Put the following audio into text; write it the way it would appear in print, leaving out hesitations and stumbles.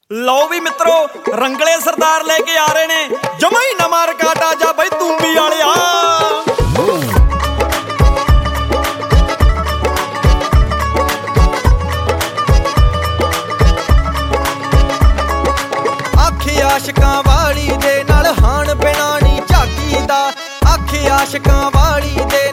ਲਓ ਵੀ ਮਿੱਤਰੋ, ਰੰਗਲੇ ਸਰਦਾਰ ਲੈ ਕੇ ਆ ਰਹੇ ਨੇ ਜਮਾ ਹੀ ਨਵਾਂ ਰਿਕਾਰਡ ਆ ਜਾ ਬਈ ਤੂੰਬੀ ਵਾਲਿਆ। ਆਖੇ ਆਸ਼ਕਾਂ ਵਾਲੀ ਦੇ ਨਾਲ ਹਾਣ ਬਿਨਾ ਨੀ ਝਾਕੀਦਾ, ਆਖੇ ਆਸ਼ਕਾਂ ਵਾਲੀ ਦੇ